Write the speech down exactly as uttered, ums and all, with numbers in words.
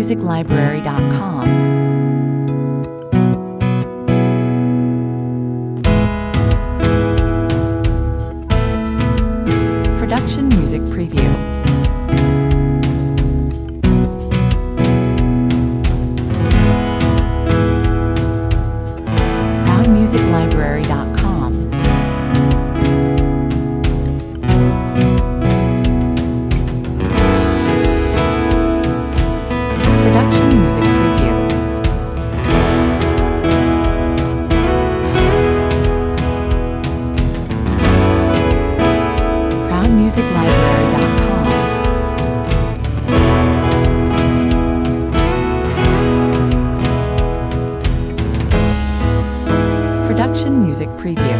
music library dot com. Production Music Preview. proud music library dot com. Production Music Preview. proud music library dot com. Production Music Preview.